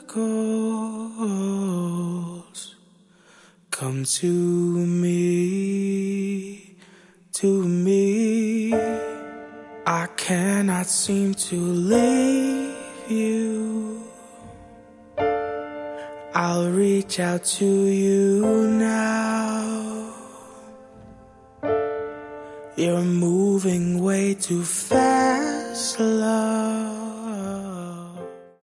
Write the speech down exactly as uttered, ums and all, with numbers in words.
circles. Come to me, to me. I cannot seem to leave you. I'll reach out to you now. You're moving way too fast, love.